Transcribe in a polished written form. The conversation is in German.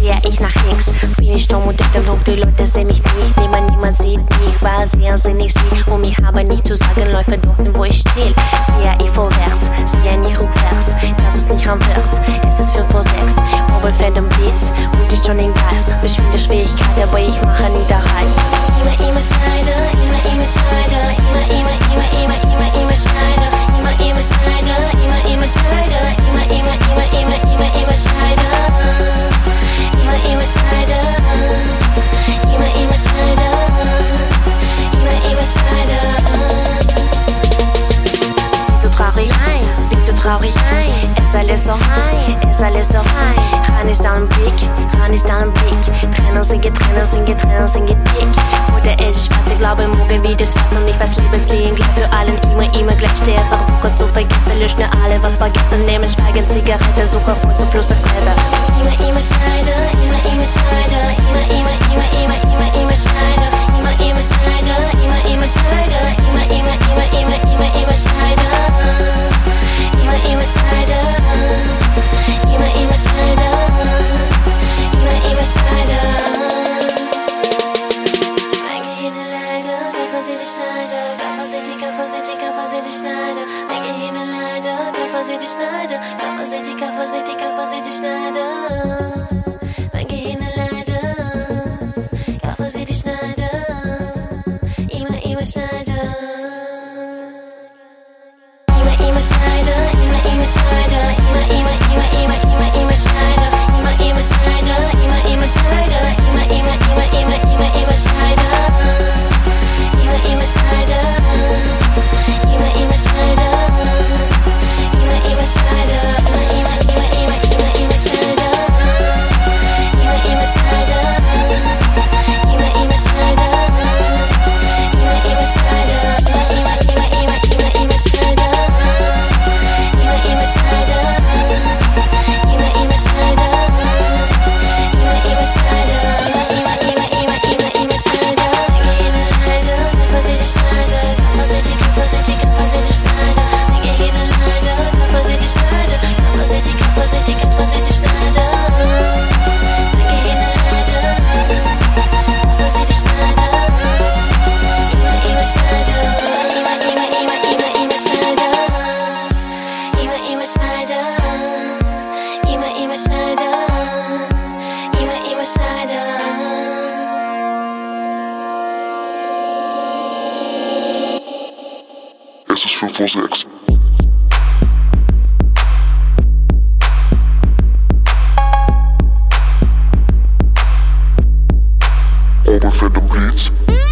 sehe ich nach links. Bin ich stumm und dicht im Druck, die Leute sehen mich nicht. Niemand sieht mich, war sehr sinnig sie. Um mich habe nicht zu sagen, läufe dorthin, wo ich stehe. Sehe ich vorwärts, sehe nicht rückwärts. Das ist nicht rückwärts, es ist 5 vor 6. Mobile fährt im Blitz und ist schon in Gas. Beschwinde Schwierigkeit, aber ich mache nie der Reiß. Immer Schneider, immer Schneider, immer Schneider, immer Schneider, immer Schneider, immer Schneider, immer Schneider, immer Schneider, immer Schneider. Bist du traurig? Es alles so rein, Ran ist an den Blick, Tränen sind dick. Oder es schwarz, ich glaube morgen wie das was und ich weiß Lebensliegen gleich für allen, immer gleich stehe, versuche zu vergessen, lösche alle, was vergessen, nehmen Schweigen, Zigarette, suche voll zum Fluss, Quelle. Immer Schneider, immer Schneider, immer Schneider, immer Schneider, immer Schneider, immer Schneider. Immer Schneider, immer Schneider, immer Schneider. Mein Gehirn leider, Gaffer sie die Schneider, Gaffer sie die Schneider. Mein Gehirn leider, Gaffer sie die Schneider, Gaffer sie die Schneider. Mein Gehirn leider, Gaffer sie die Schneider, immer Schneider. Immer Schneider, immer Schneider, immer Schneider, immer Schneider, immer Schneider, immer Schneider, immer Schneider, immer Schneider, immer Schneider, Es ist 5 vor 6. Oben fährt im Blitz.